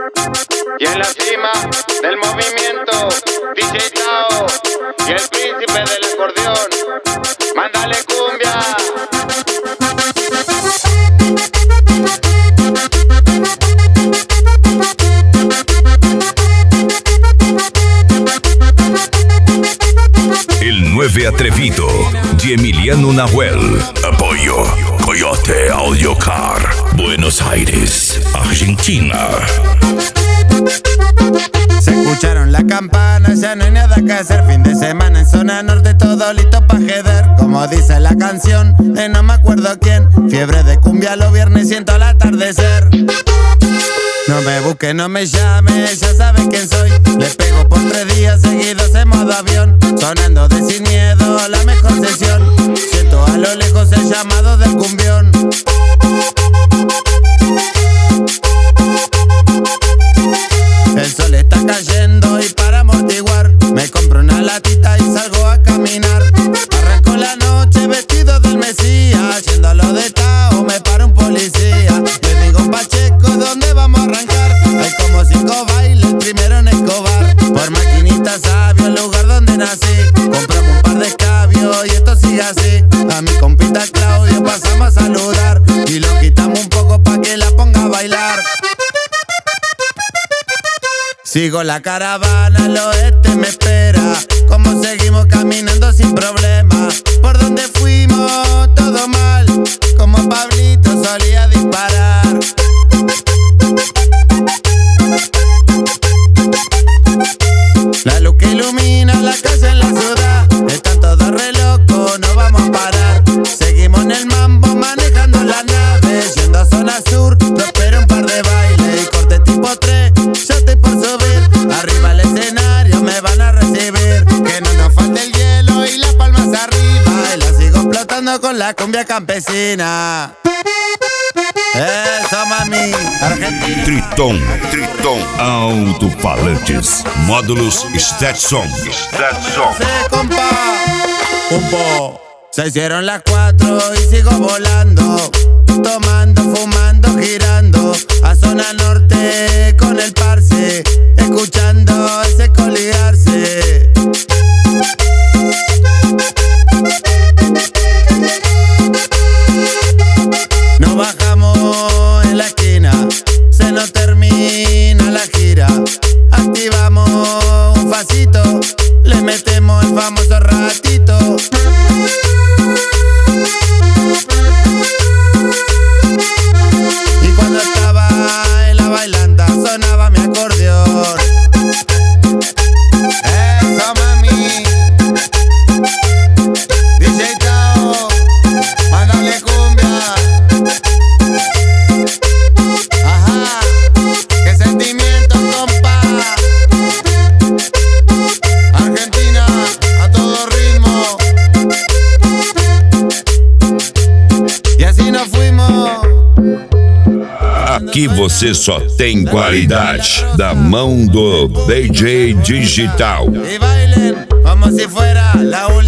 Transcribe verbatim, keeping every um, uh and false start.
Y en la cima del movimiento, D J Tao y el príncipe del acordeón. Mándale cumbia. El nueve atrevido de Emiliano Nahuel. Apoyo Coyote Audio Car, Buenos Aires, Argentina. Se escucharon las campanas, ya no hay nada que hacer. Fin de semana en zona norte, todo listo pa' jeder. Como dice la canción de no me acuerdo quién. Fiebre de cumbia los viernes, siento al atardecer. No me busque, no me llame, ya sabe quién soy. Le pego por tres días seguidos en modo avión. Sonando de Sin Miedo, la mejor sesión. Siento a lo lejos el llamado del cumbión. El sol está cayendo y para amortiguar me compro una latita y salgo a caminar. Arranco la noche vestido del Mesías. Yendo a lo de Tao me para un policía. Le digo Pacheco, ¿dónde vamos a arrancar? Hay como cinco bailes, el primero en Escobar. Por maquinita sabio, el lugar donde nací. Compramos un par de escabios y esto sigue así. A mi compita Claudio pasamos a saludar y lo quitamos un poco pa' que la ponga a bailar. Sigo la caravana, al oeste me espera. Como seguimos caminando sin problema. Por donde fuimos, todo mal. Como Pablito solía disparar. La luz que ilumina la calle en la ciudad. Están todos re locos, no vamos a parar. Seguimos en el mambo manejando la nave. Yendo a zona sur, no espero un par de bailes. Y corte tipo tres, yo estoy por subir. Arriba el escenario me van a recibir. Que no nos falte el hielo y las palmas arriba. Y la sigo explotando con la cumbia campesina. Eso, mami, Argentina. Triton, Triton Alto-Falantes, módulos Stetson. Stetson. Se compa, pumpo. Se hicieron las cuatro y sigo volando. Tomando, fumando, girando. A zona norte con el parce. Escuchando ese coliarse. Nos bajamos en la esquina, se nos termina la gira. Activamos un facito, le metemos el famoso ratito. Y cuando estaba en la bailanta sonaba mi acordeón. Eso, mami. D J Tao, mándale cumbia. Ajá, qué sentimiento, compa. Argentina, a todo ritmo. E assim nós fuimos. Aqui você só tem qualidade da mão do D J Digital. Y bailen como si fuera la última.